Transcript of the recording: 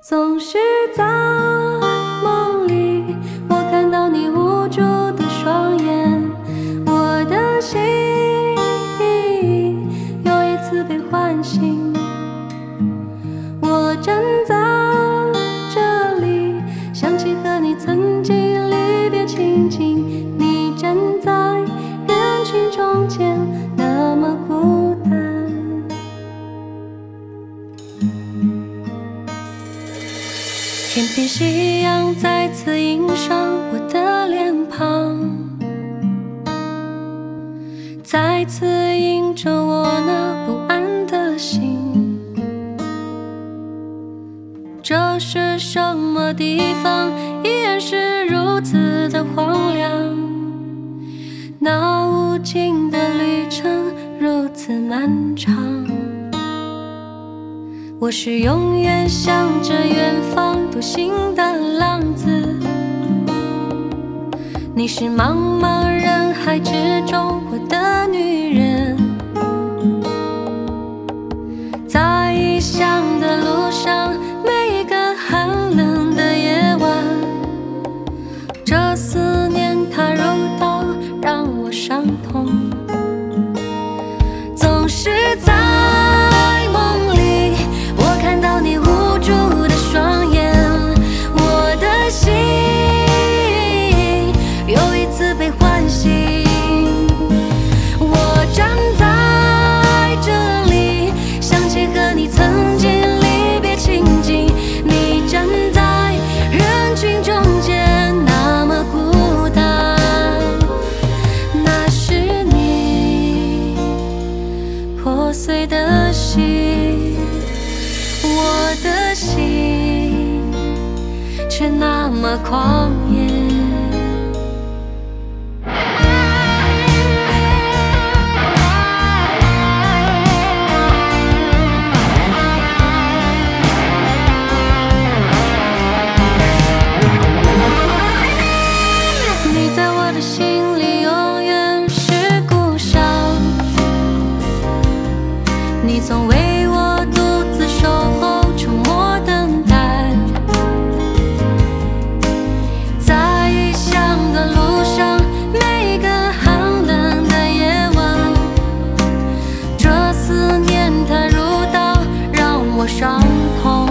总是在梦里，我看到你无助的双眼，我的心又一次被唤醒。我站在这里，想起和你曾经离别情景，你站在人群中间，那么孤单。天边夕阳再次映上我的脸庞，再次映着我那不安的心。这是什么地方，依然是如此的荒凉，那无尽的旅程如此漫长。我是永远向着远方独行的浪子，你是茫茫人海之中我的女人。在异乡的路上，每一个寒冷的夜晚，这思念它如刀，让我伤痛。总是在梦里，我看到你无助的双眼，我的心又一次被唤醒。我站在这里，想起和你曾经离别情景，你站在人群中间，那么孤单。那是你破碎的心，我的心却那么狂野。你在我的心里永远是故乡，你总为我独自守候，沉默等待。在异乡的路上，每一个寒冷的夜晚，这思念它如刀，让我伤痛。